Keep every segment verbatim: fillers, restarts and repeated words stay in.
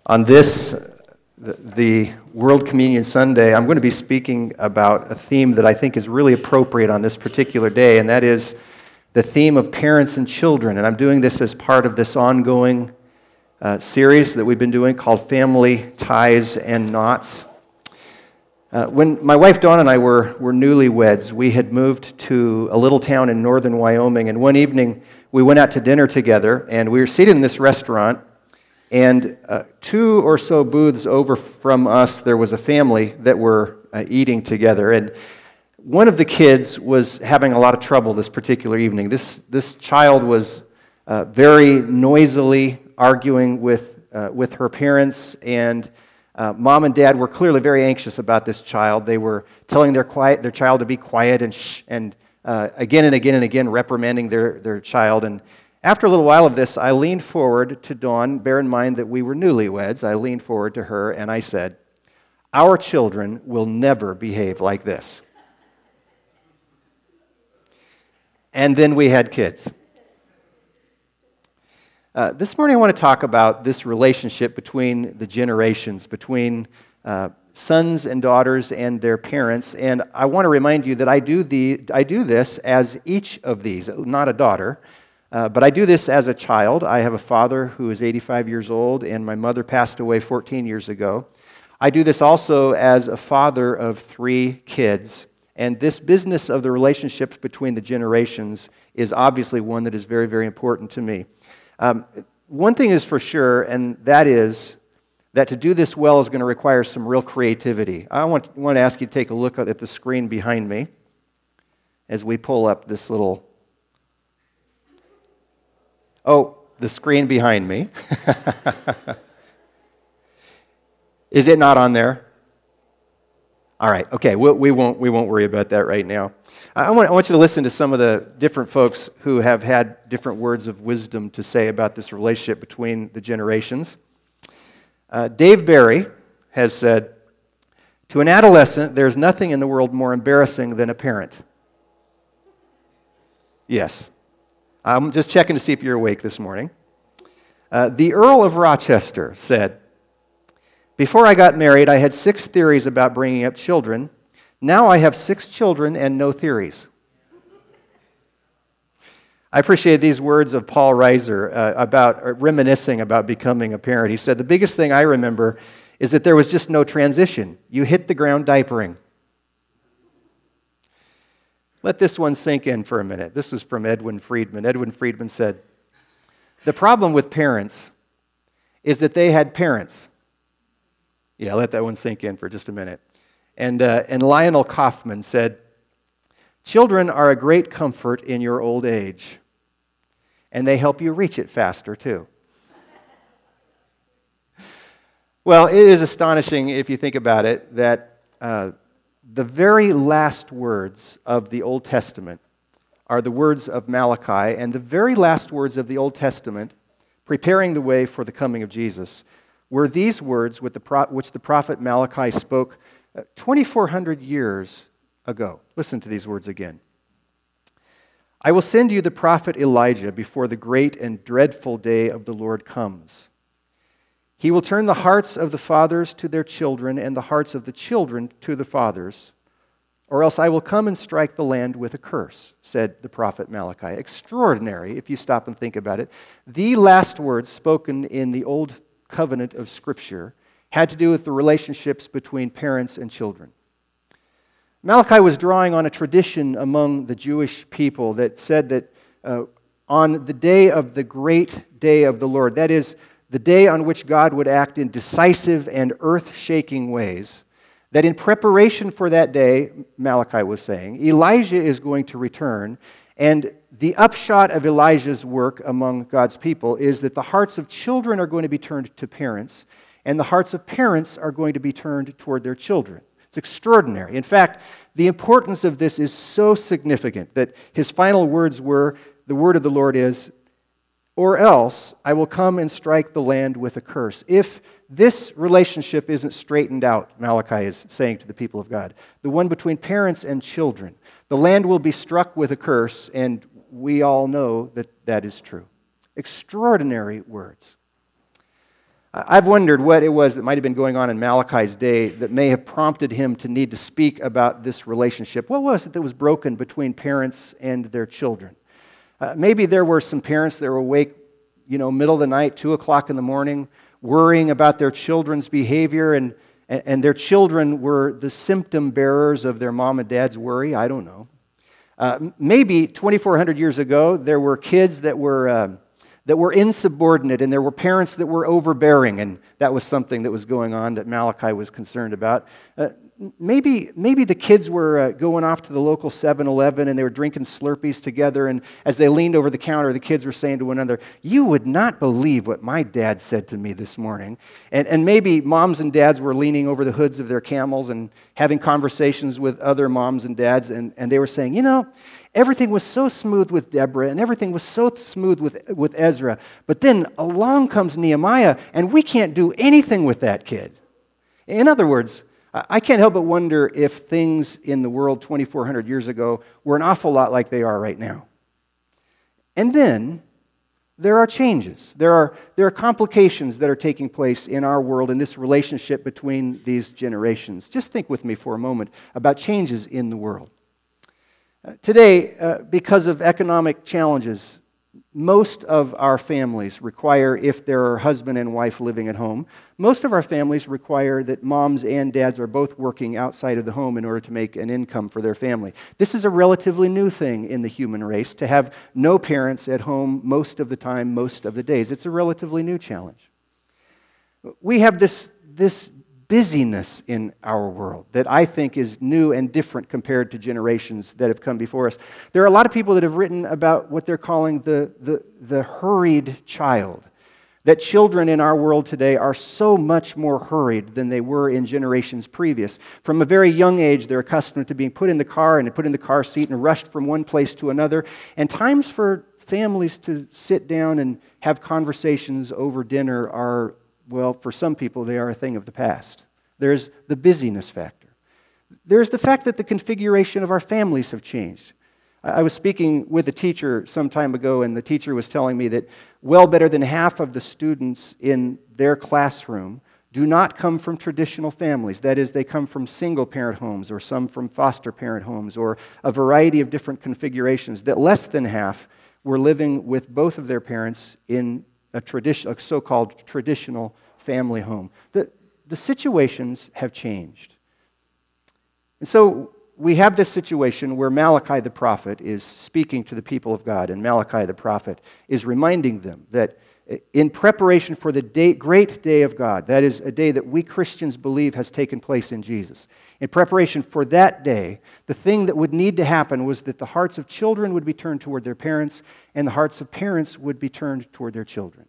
On this, the, the World Communion Sunday, I'm going to be speaking about a theme that I think is really appropriate on this particular day, and that is the theme of parents and children. And I'm doing this as part of this ongoing uh, series that we've been doing called Family Ties and Knots. Uh, when my wife Dawn and I were, were newlyweds, we had moved to a little town in northern Wyoming, and one evening we went out to dinner together, and we were seated in this restaurant, and uh, two or so booths over from us, there was a family that were uh, eating together, and one of the kids was having a lot of trouble this particular evening. This, this child was uh, very noisily arguing with, uh, with her parents, and Uh, mom and dad were clearly very anxious about this child. They were telling their quiet, their child to be quiet and shh, and uh, again and again and again reprimanding their, their child. And after a little while of this, I leaned forward to Dawn. Bear in mind that we were newlyweds. I leaned forward to her and I said, "Our children will never behave like this." And then we had kids. Uh, this morning I want to talk about this relationship between the generations, between uh, sons and daughters and their parents. And I want to remind you that I do the I do this as each of these, not a daughter, uh, but I do this as a child. I have a father who is eighty-five years old, and my mother passed away fourteen years ago. I do this also as a father of three kids. And this business of the relationship between the generations is obviously one that is very, very important to me. Um, one thing is for sure, and that is that to do this well is going to require some real creativity. I want, want to ask you to take a look at the screen behind me as we pull up this little... Oh, the screen behind me. Is it not on there? All right, okay, we, we won't we won't worry about that right now. I want, I want you to listen to some of the different folks who have had different words of wisdom to say about this relationship between the generations. Uh, Dave Barry has said, "To an adolescent, there's nothing in the world more embarrassing than a parent." Yes. I'm just checking to see if you're awake this morning. Uh, the Earl of Rochester said, "Before I got married, I had six theories about bringing up children. Now I have six children and no theories." I appreciate these words of Paul Reiser uh, about uh, reminiscing about becoming a parent. He said, "The biggest thing I remember is that there was just no transition. You hit the ground diapering." Let this one sink in for a minute. This is from Edwin Friedman. Edwin Friedman said, "The problem with parents is that they had parents." Yeah, let that one sink in for just a minute. And, uh, and Lionel Kaufman said, "Children are a great comfort in your old age, and they help you reach it faster, too." Well, it is astonishing, if you think about it, that uh, the very last words of the Old Testament are the words of Malachi, and the very last words of the Old Testament, preparing the way for the coming of Jesus, were these words which the prophet Malachi spoke twenty-four hundred years ago. Listen to these words again. "I will send you the prophet Elijah before the great and dreadful day of the Lord comes. He will turn the hearts of the fathers to their children and the hearts of the children to the fathers, or else I will come and strike the land with a curse," said the prophet Malachi. Extraordinary, if you stop and think about it. The last words spoken in the Old Covenant of Scripture had to do with the relationships between parents and children. Malachi was drawing on a tradition among the Jewish people that said that uh, on the day of the great day of the Lord, that is, the day on which God would act in decisive and earth-shaking ways, that in preparation for that day, Malachi was saying, Elijah is going to return, and the upshot of Elijah's work among God's people is that the hearts of children are going to be turned to parents, and the hearts of parents are going to be turned toward their children. It's extraordinary. In fact, the importance of this is so significant that his final words were, the word of the Lord is, "Or else I will come and strike the land with a curse." If this relationship isn't straightened out, Malachi is saying to the people of God, the one between parents and children, the land will be struck with a curse, and we all know that that is true. Extraordinary words. I've wondered what it was that might have been going on in Malachi's day that may have prompted him to need to speak about this relationship. What was it that was broken between parents and their children? Uh, maybe there were some parents that were awake, you know, middle of the night, two o'clock in the morning, worrying about their children's behavior, and, and, and their children were the symptom bearers of their mom and dad's worry. I don't know. Uh, maybe twenty-four hundred years ago, there were kids that were... Uh, that were insubordinate, and there were parents that were overbearing, and that was something that was going on that Malachi was concerned about. Uh, maybe, maybe the kids were uh, going off to the local seven eleven, and they were drinking Slurpees together, and as they leaned over the counter, the kids were saying to one another, "You would not believe what my dad said to me this morning." And, and maybe moms and dads were leaning over the hoods of their camels and having conversations with other moms and dads, and, and they were saying, you know, everything was so smooth with Deborah, and everything was so smooth with, with Ezra. But then along comes Nehemiah, and we can't do anything with that kid. In other words, I can't help but wonder if things in the world twenty-four hundred years ago were an awful lot like they are right now. And then there are changes. There are, there are complications that are taking place in our world in this relationship between these generations. Just think with me for a moment about changes in the world. Uh, today, uh, because of economic challenges, most of our families require, if there are husband and wife living at home, most of our families require that moms and dads are both working outside of the home in order to make an income for their family. This is a relatively new thing in the human race, to have no parents at home most of the time, most of the days. It's a relatively new challenge. We have this, this busyness in our world that I think is new and different compared to generations that have come before us. There are a lot of people that have written about what they're calling the, the, the hurried child, that children in our world today are so much more hurried than they were in generations previous. From a very young age, they're accustomed to being put in the car and put in the car seat and rushed from one place to another, and times for families to sit down and have conversations over dinner are, well, for some people, they are a thing of the past. There's the busyness factor. There's the fact that the configuration of our families have changed. I was speaking with a teacher some time ago, and the teacher was telling me that well better than half of the students in their classroom do not come from traditional families. That is, they come from single-parent homes, or some from foster parent homes, or a variety of different configurations, that less than half were living with both of their parents in a, tradition, a so-called traditional family home. The, the situations have changed. And so we have this situation where Malachi the prophet is speaking to the people of God, and Malachi the prophet is reminding them that in preparation for the day, great day of God, that is a day that we Christians believe has taken place in Jesus, in preparation for that day, the thing that would need to happen was that the hearts of children would be turned toward their parents, and the hearts of parents would be turned toward their children.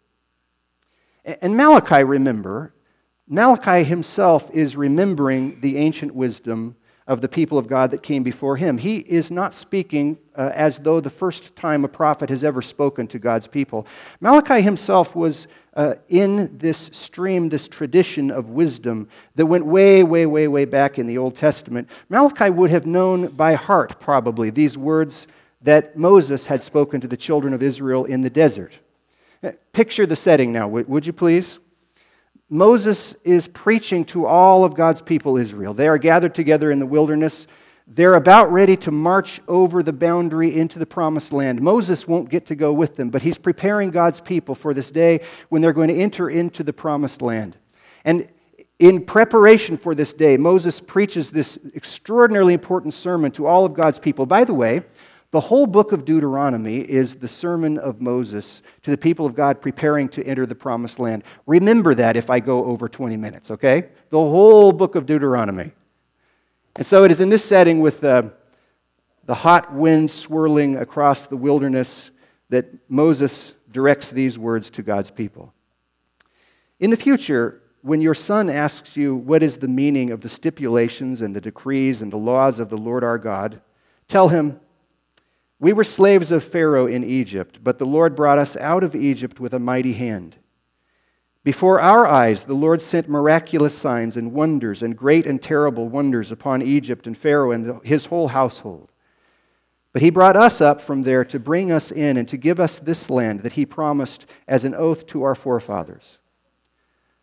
And Malachi, remember, Malachi himself is remembering the ancient wisdom of the people of God that came before him. He is not speaking uh, as though the first time a prophet has ever spoken to God's people. Malachi himself was uh, in this stream, this tradition of wisdom that went way, way, way, way back in the Old Testament. Malachi would have known by heart, probably, these words that Moses had spoken to the children of Israel in the desert. Picture the setting now, would you please? Moses is preaching to all of God's people, Israel. They are gathered together in the wilderness. They're about ready to march over the boundary into the promised land. Moses won't get to go with them, but he's preparing God's people for this day when they're going to enter into the promised land. And in preparation for this day, Moses preaches this extraordinarily important sermon to all of God's people. By the way, the whole book of Deuteronomy is the sermon of Moses to the people of God preparing to enter the promised land. Remember that if I go over twenty minutes, okay? The whole book of Deuteronomy. And so it is in this setting with uh, the hot wind swirling across the wilderness that Moses directs these words to God's people. In the future, when your son asks you what is the meaning of the stipulations and the decrees and the laws of the Lord our God, tell him, we were slaves of Pharaoh in Egypt, but the Lord brought us out of Egypt with a mighty hand. Before our eyes, the Lord sent miraculous signs and wonders and great and terrible wonders upon Egypt and Pharaoh and his whole household. But he brought us up from there to bring us in and to give us this land that he promised as an oath to our forefathers.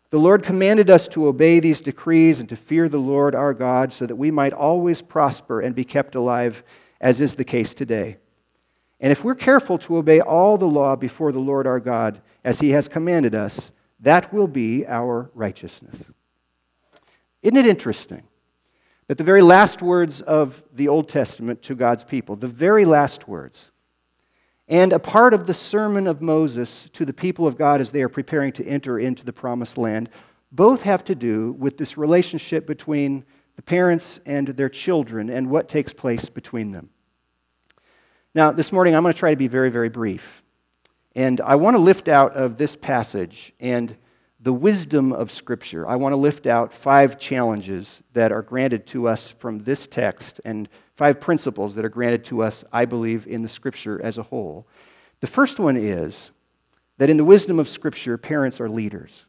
The Lord commanded us to obey these decrees and to fear the Lord our God so that we might always prosper and be kept alive, as is the case today. And if we're careful to obey all the law before the Lord our God, as he has commanded us, that will be our righteousness. Isn't it interesting that the very last words of the Old Testament to God's people, the very last words, and a part of the sermon of Moses to the people of God as they are preparing to enter into the promised land, both have to do with this relationship between the parents and their children and what takes place between them. Now, this morning I'm going to try to be very, very brief. And I want to lift out of this passage and the wisdom of Scripture. I want to lift out five challenges that are granted to us from this text and five principles that are granted to us, I believe, in the Scripture as a whole. The first one is that in the wisdom of Scripture, parents are leaders.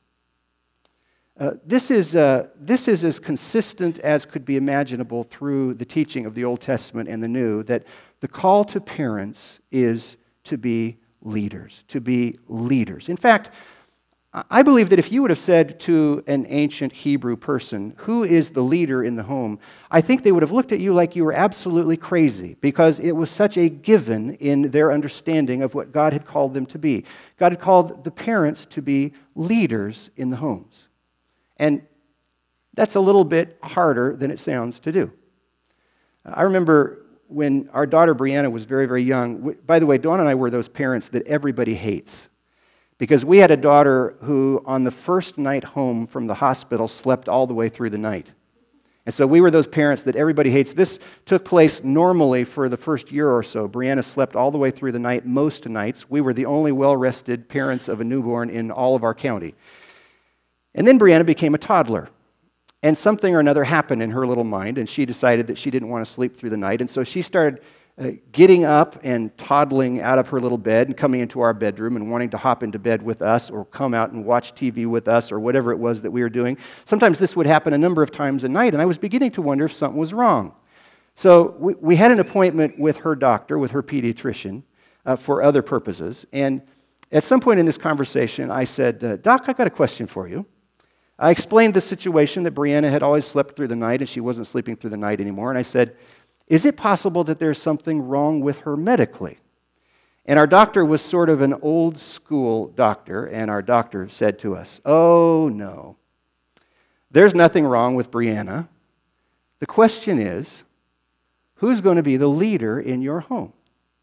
Uh, this is, uh, this is as consistent as could be imaginable through the teaching of the Old Testament and the New, that the call to parents is to be leaders, to be leaders. In fact, I believe that if you would have said to an ancient Hebrew person, who is the leader in the home, I think they would have looked at you like you were absolutely crazy, because it was such a given in their understanding of what God had called them to be. God had called the parents to be leaders in the homes. And that's a little bit harder than it sounds to do. I remember when our daughter Brianna was very, very young. By the way, Dawn and I were those parents that everybody hates. Because we had a daughter who, on the first night home from the hospital, slept all the way through the night. And so we were those parents that everybody hates. This took place normally for the first year or so. Brianna slept all the way through the night, most nights. We were the only well-rested parents of a newborn in all of our county. And then Brianna became a toddler. And something or another happened in her little mind, and she decided that she didn't want to sleep through the night. And so she started uh, getting up and toddling out of her little bed and coming into our bedroom and wanting to hop into bed with us or come out and watch T V with us or whatever it was that we were doing. Sometimes this would happen a number of times a night, and I was beginning to wonder if something was wrong. So we, we had an appointment with her doctor, with her pediatrician, uh, for other purposes. And at some point in this conversation, I said, uh, Doc, I got a question for you. I explained the situation that Brianna had always slept through the night and she wasn't sleeping through the night anymore. And I said, is it possible that there's something wrong with her medically? And our doctor was sort of an old school doctor, and our doctor said to us, oh, no. There's nothing wrong with Brianna. The question is, who's going to be the leader in your home?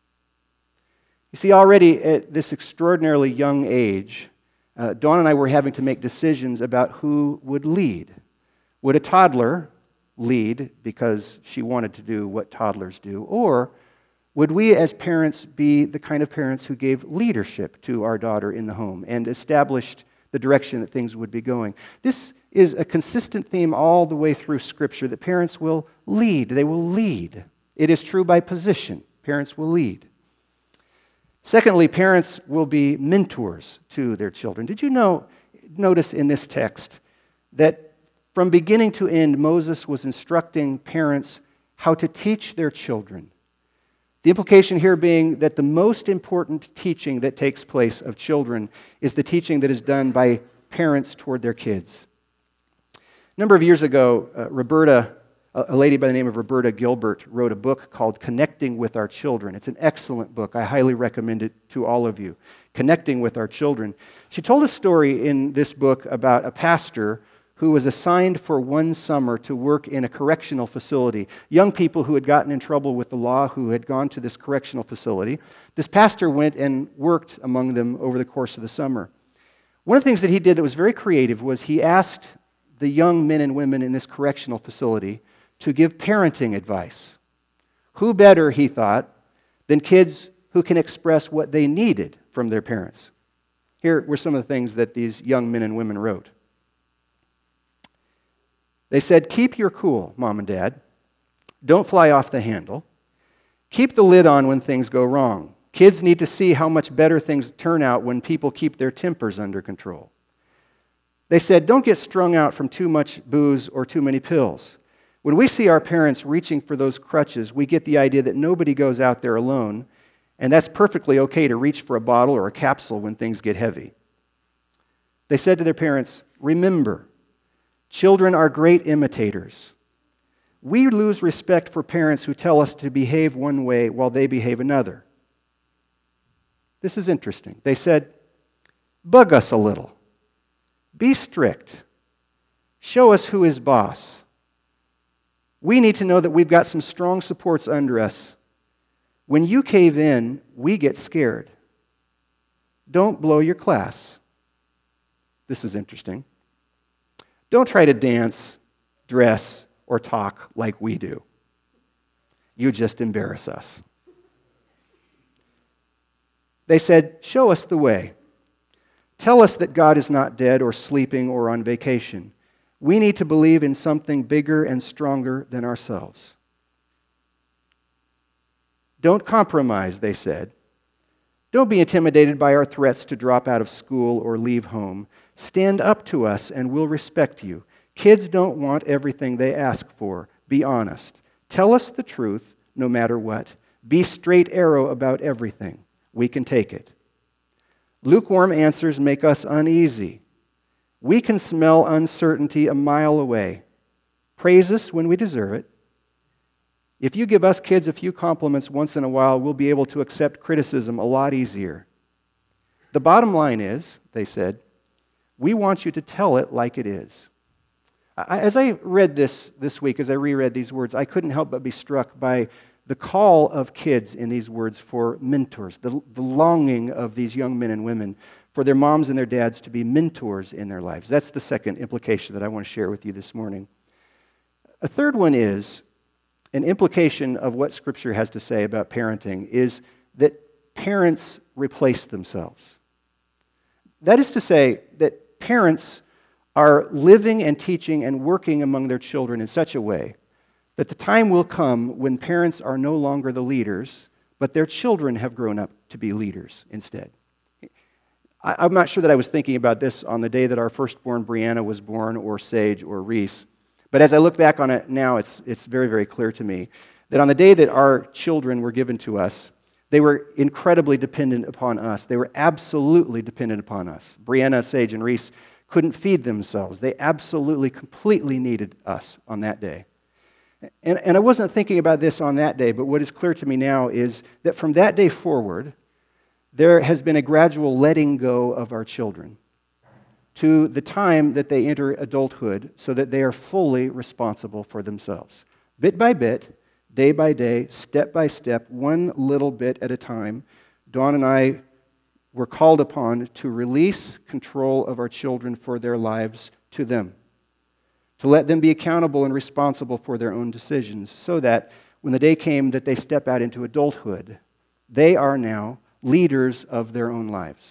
You see, already at this extraordinarily young age, Uh, Dawn and I were having to make decisions about who would lead. Would a toddler lead because she wanted to do what toddlers do? Or would we as parents be the kind of parents who gave leadership to our daughter in the home and established the direction that things would be going? This is a consistent theme all the way through Scripture, that parents will lead. They will lead. It is true by position. Parents will lead. Secondly, parents will be mentors to their children. Did you know, notice in this text that from beginning to end, Moses was instructing parents how to teach their children? The implication here being that the most important teaching that takes place of children is the teaching that is done by parents toward their kids. A number of years ago, uh, Roberta A lady by the name of Roberta Gilbert wrote a book called Connecting with Our Children. It's an excellent book. I highly recommend it to all of you. Connecting with Our Children. She told a story in this book about a pastor who was assigned for one summer to work in a correctional facility. Young people who had gotten in trouble with the law who had gone to this correctional facility. This pastor went and worked among them over the course of the summer. One of the things that he did that was very creative was he asked the young men and women in this correctional facility to give parenting advice. Who better, he thought, than kids who can express what they needed from their parents? Here were some of the things that these young men and women wrote. They said, keep your cool, Mom and Dad. Don't fly off the handle. Keep the lid on when things go wrong. Kids need to see how much better things turn out when people keep their tempers under control. They said, don't get strung out from too much booze or too many pills. When we see our parents reaching for those crutches, we get the idea that nobody goes out there alone, and that's perfectly okay to reach for a bottle or a capsule when things get heavy. They said to their parents, remember, children are great imitators. We lose respect for parents who tell us to behave one way while they behave another. This is interesting. They said, bug us a little. Be strict. Show us who is boss. We need to know that we've got some strong supports under us. When you cave in, we get scared. Don't blow your class. This is interesting. Don't try to dance, dress, or talk like we do. You just embarrass us. They said, show us the way. Tell us that God is not dead or sleeping or on vacation. We need to believe in something bigger and stronger than ourselves. Don't compromise, they said. Don't be intimidated by our threats to drop out of school or leave home. Stand up to us and we'll respect you. Kids don't want everything they ask for. Be honest. Tell us the truth no matter what. Be straight arrow about everything. We can take it. Lukewarm answers make us uneasy. We can smell uncertainty a mile away. Praise us when we deserve it. If you give us kids a few compliments once in a while, we'll be able to accept criticism a lot easier. The bottom line is, they said, we want you to tell it like it is. As I read this this week, as I reread these words, I couldn't help but be struck by the call of kids in these words for mentors, the, the longing of these young men and women for their moms and their dads to be mentors in their lives. That's the second implication that I want to share with you this morning. A third one is, an implication of what Scripture has to say about parenting is that parents replace themselves. That is to say that parents are living and teaching and working among their children in such a way that the time will come when parents are no longer the leaders, but their children have grown up to be leaders instead. I'm not sure that I was thinking about this on the day that our firstborn Brianna was born, or Sage, or Reese. But as I look back on it now, it's, it's very, very clear to me that on the day that our children were given to us, they were incredibly dependent upon us. They were absolutely dependent upon us. Brianna, Sage, and Reese couldn't feed themselves. They absolutely, completely needed us on that day. And, and I wasn't thinking about this on that day, but what is clear to me now is that from that day forward, there has been a gradual letting go of our children to the time that they enter adulthood so that they are fully responsible for themselves. Bit by bit, day by day, step by step, one little bit at a time, Dawn and I were called upon to release control of our children for their lives to them, to let them be accountable and responsible for their own decisions, so that when the day came that they step out into adulthood, they are now leaders of their own lives.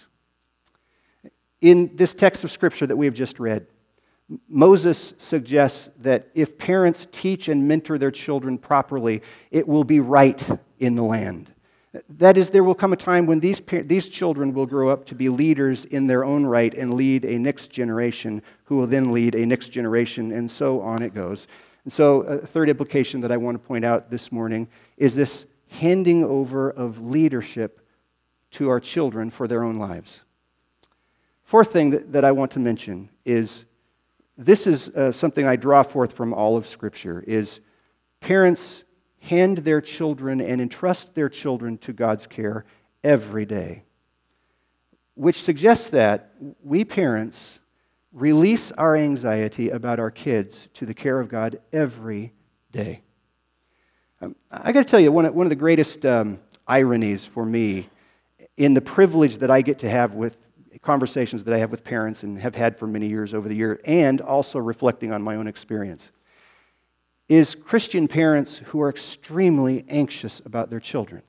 In this text of Scripture that we have just read, Moses suggests that if parents teach and mentor their children properly, it will be right in the land. That is, there will come a time when these, these children will grow up to be leaders in their own right and lead a next generation who will then lead a next generation, and so on it goes. And so a third implication that I want to point out this morning is this handing over of leadership to our children for their own lives. Fourth thing that, that I want to mention is, this is uh, something I draw forth from all of Scripture, is parents hand their children and entrust their children to God's care every day, which suggests that we parents release our anxiety about our kids to the care of God every day. Um, I got to tell you, one of, one of the greatest um, ironies for me in the privilege that I get to have with conversations that I have with parents and have had for many years over the year, and also reflecting on my own experience, is Christian parents who are extremely anxious about their children.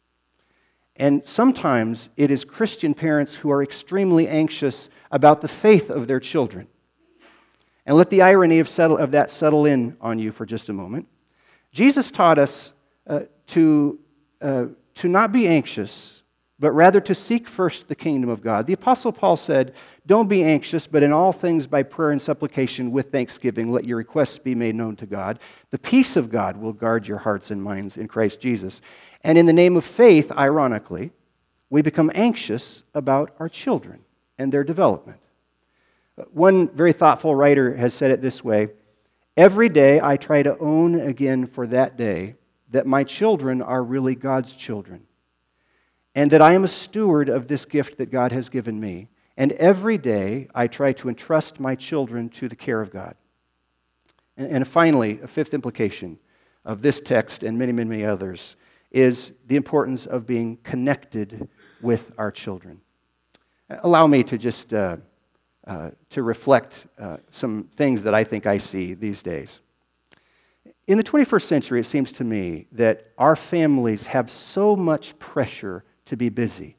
And sometimes it is Christian parents who are extremely anxious about the faith of their children. And let the irony of, settle, of that settle in on you for just a moment. Jesus taught us uh, to, uh, to not be anxious, but rather to seek first the kingdom of God. The Apostle Paul said, don't be anxious, but in all things by prayer and supplication with thanksgiving, let your requests be made known to God. The peace of God will guard your hearts and minds in Christ Jesus. And in the name of faith, ironically, we become anxious about our children and their development. One very thoughtful writer has said it this way: every day I try to own again for that day that my children are really God's children, and that I am a steward of this gift that God has given me. And every day I try to entrust my children to the care of God. And finally, a fifth implication of this text and many, many, many others is the importance of being connected with our children. Allow me to just uh, uh, to reflect uh, some things that I think I see these days. In the twenty-first century, it seems to me that our families have so much pressure to be busy,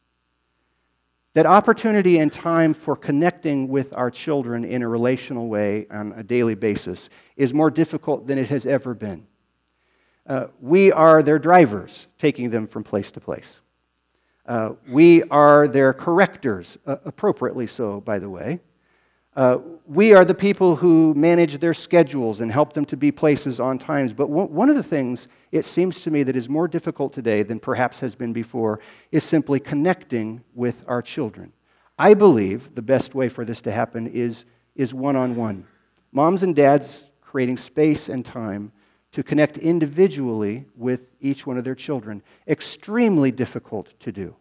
that opportunity and time for connecting with our children in a relational way on a daily basis is more difficult than it has ever been. Uh, we are their drivers, taking them from place to place. Uh, we are their correctors, uh, appropriately so, by the way. Uh, we are the people who manage their schedules and help them to be places on times. But one of the things, it seems to me, that is more difficult today than perhaps has been before is simply connecting with our children. I believe the best way for this to happen is, is one-on-one. Moms and dads creating space and time to connect individually with each one of their children. Extremely difficult to do.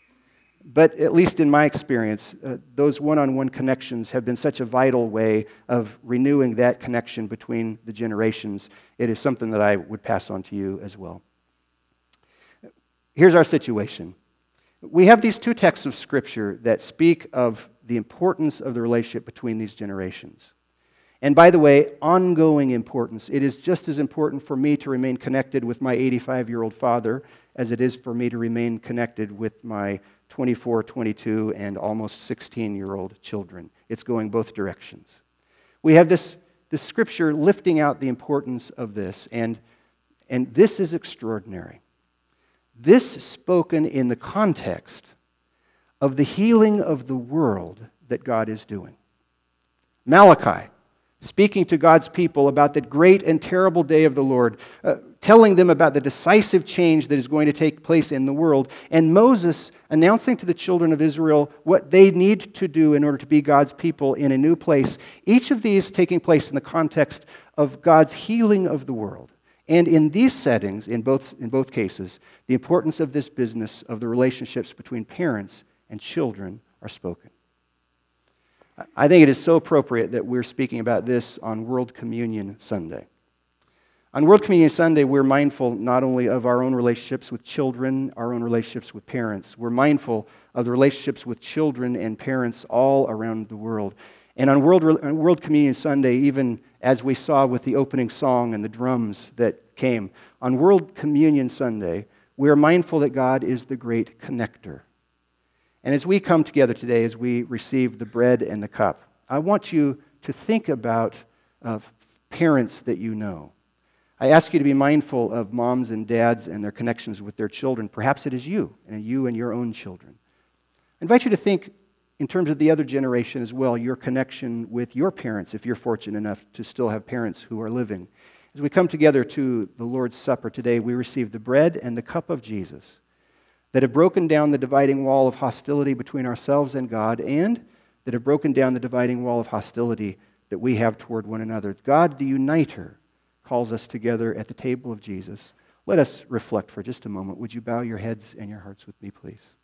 But at least in my experience, uh, those one-on-one connections have been such a vital way of renewing that connection between the generations. It is something that I would pass on to you as well. Here's our situation. We have these two texts of Scripture that speak of the importance of the relationship between these generations. And by the way, ongoing importance. It is just as important for me to remain connected with my eighty-five-year-old father as it is for me to remain connected with my twenty-four, twenty-two, and almost sixteen-year-old children. It's going both directions. We have this, this scripture lifting out the importance of this, and, and this is extraordinary. This spoken in the context of the healing of the world that God is doing. Malachi, speaking to God's people about the great and terrible day of the Lord, uh, telling them about the decisive change that is going to take place in the world, and Moses announcing to the children of Israel what they need to do in order to be God's people in a new place. Each of these taking place in the context of God's healing of the world. And in these settings, in both, in both cases, the importance of this business of the relationships between parents and children are spoken. I think it is so appropriate that we're speaking about this on World Communion Sunday. On World Communion Sunday, we're mindful not only of our own relationships with children, our own relationships with parents. We're mindful of the relationships with children and parents all around the world. And on World, on World Communion Sunday, even as we saw with the opening song and the drums that came, on World Communion Sunday, we're mindful that God is the great connector. And as we come together today, as we receive the bread and the cup, I want you to think about uh, parents that you know. I ask you to be mindful of moms and dads and their connections with their children. Perhaps it is you, and you and your own children. I invite you to think in terms of the other generation as well, your connection with your parents, if you're fortunate enough to still have parents who are living. As we come together to the Lord's Supper today, we receive the bread and the cup of Jesus that have broken down the dividing wall of hostility between ourselves and God, and that have broken down the dividing wall of hostility that we have toward one another. God, the uniter, calls us together at the table of Jesus. Let us reflect for just a moment. Would you bow your heads and your hearts with me, please?